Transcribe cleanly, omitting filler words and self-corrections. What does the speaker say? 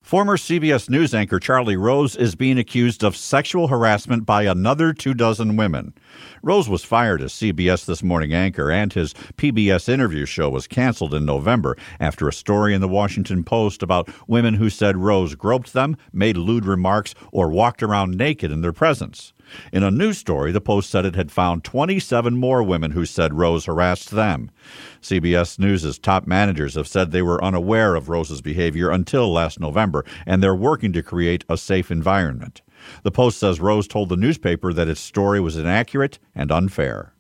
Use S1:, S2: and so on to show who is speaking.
S1: Former CBS News anchor Charlie Rose is being accused of sexual harassment by another 24 women. Rose was fired as CBS This Morning anchor, and his PBS interview show was canceled in November after a story in the Washington Post about women who said Rose groped them, made lewd remarks, or walked around naked in their presence. In a news story, the Post said it had found 27 more women who said Rose harassed them. CBS News' top managers have said they were unaware of Rose's behavior until last November, and they're working to create a safe environment. The Post says Rose told the newspaper that its story was inaccurate and unfair.